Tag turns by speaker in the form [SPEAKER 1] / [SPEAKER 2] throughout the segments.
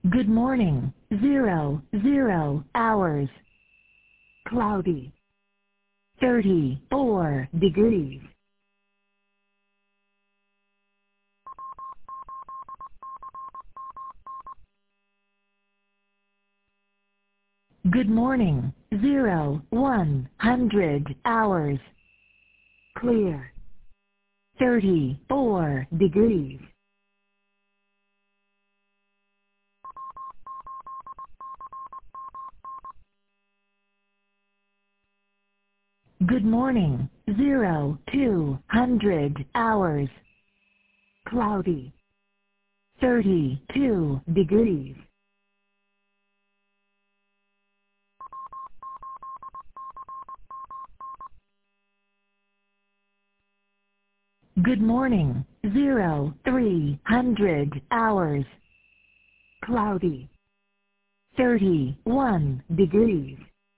[SPEAKER 1] Good morning. 00 hours. Cloudy. 34 degrees. Good morning. 100 hours. Clear. 34 degrees. Good morning. 200 hours. Cloudy. 32 degrees. Good morning. 300 hours. Cloudy. 31 degrees.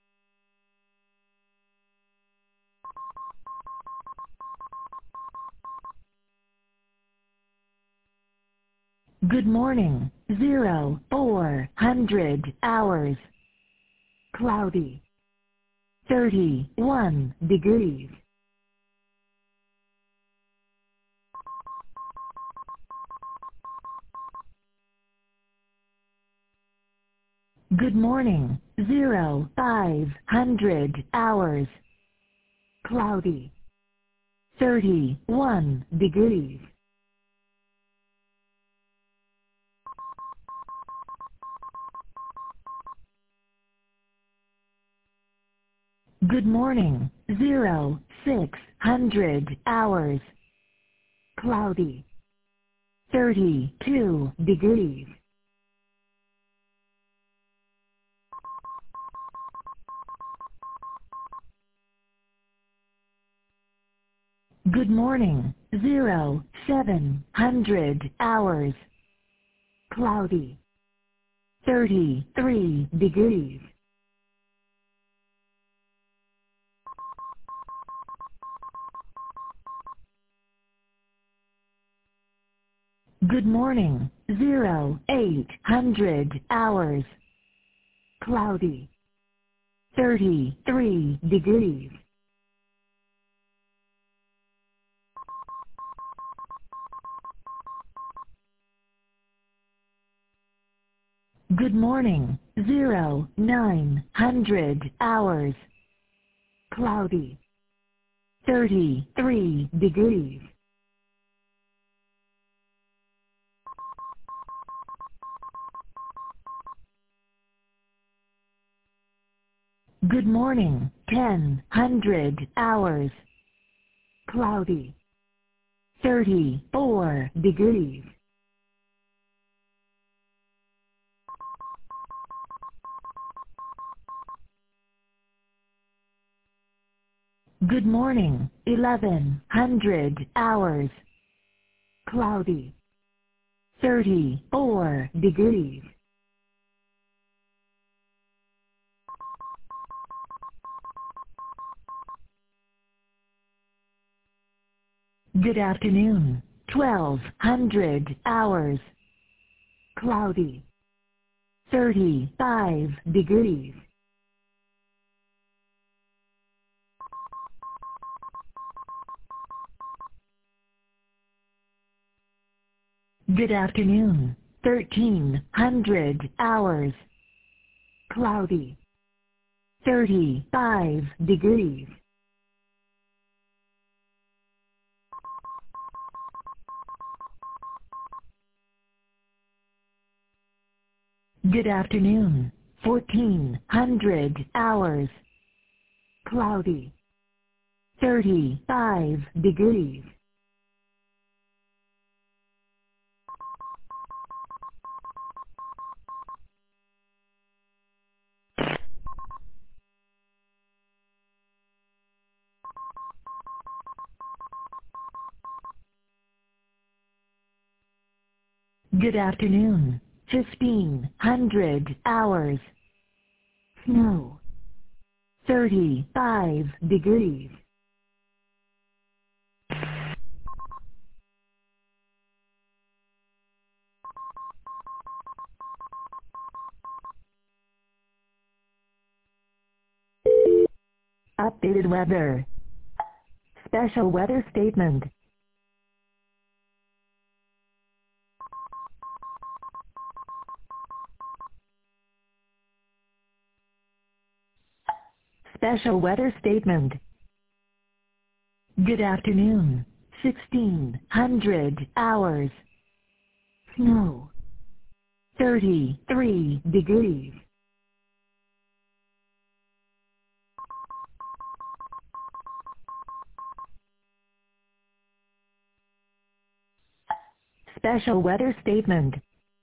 [SPEAKER 1] Good morning. 400 hours. Cloudy. 31 degrees. Good morning. 500 hours. Cloudy. 31 degrees. Good morning. 600 hours. Cloudy. 32 degrees. Good morning. 700 hours. Cloudy. 33 degrees. Good morning. 800 hours. Cloudy. 33 degrees. Good morning. 900 hours. Cloudy. 33 degrees. Good morning. 1000 hours. Cloudy. 34 degrees. Good morning. 1100 hours. Cloudy. 34 degrees. Good afternoon. 1200 hours. Cloudy. 35 degrees. Good afternoon. 1300 hours. Cloudy. 35 degrees. Good afternoon. 1400 hours. Cloudy. 35 degrees. Good afternoon. 1500 hours. Snow. 35 degrees. Updated weather. Special weather statement. Special weather statement. Good afternoon. 1600 hours. Snow. 33 degrees. Special weather statement.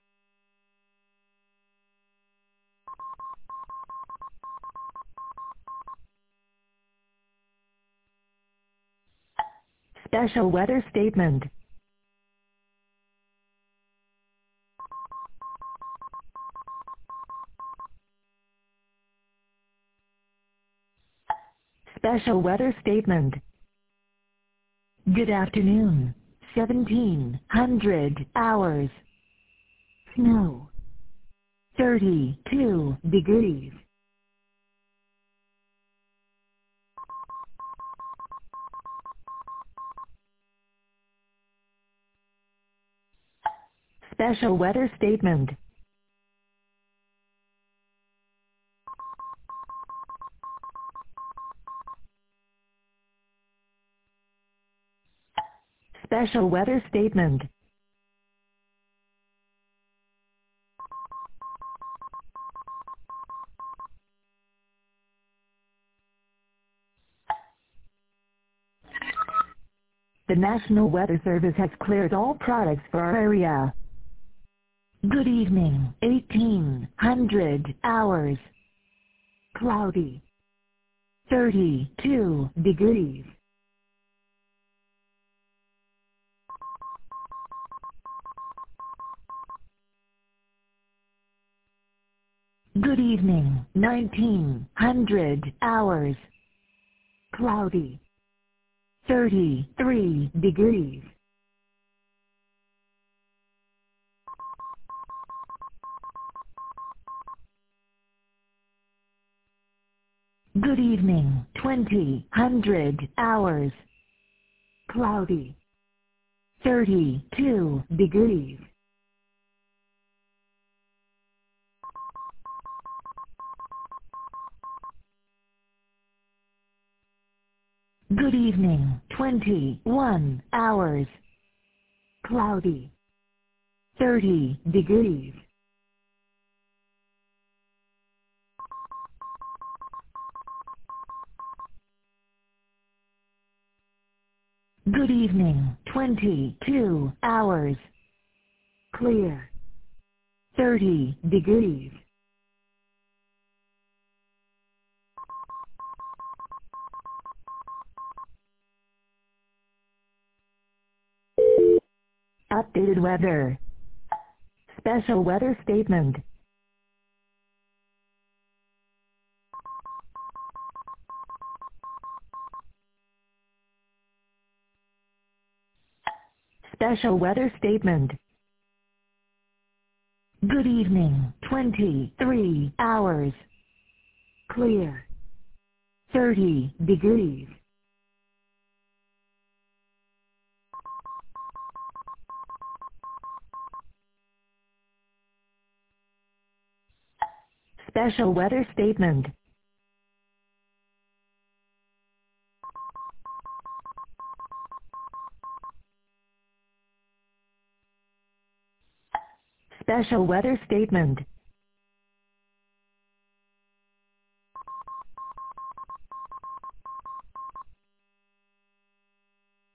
[SPEAKER 1] Special weather statement. Special weather statement. Good afternoon. 1700 hours. Snow. 32 degrees. Special weather statement. Special weather statement. The National Weather Service has cleared all products for our area. Good evening. 1800 hours. Cloudy. 32 degrees. Good evening. 1900 hours. Cloudy. 33 degrees. Good evening. 2000 hours. Cloudy. 32 degrees. Good evening. 21 hours. Cloudy. 30 degrees. Good evening. 22 hours. Clear. 30 degrees. Updated weather. Special weather statement. Special weather statement. Good evening. 23 hours. Clear. 30 degrees. Special weather statement. Special weather statement.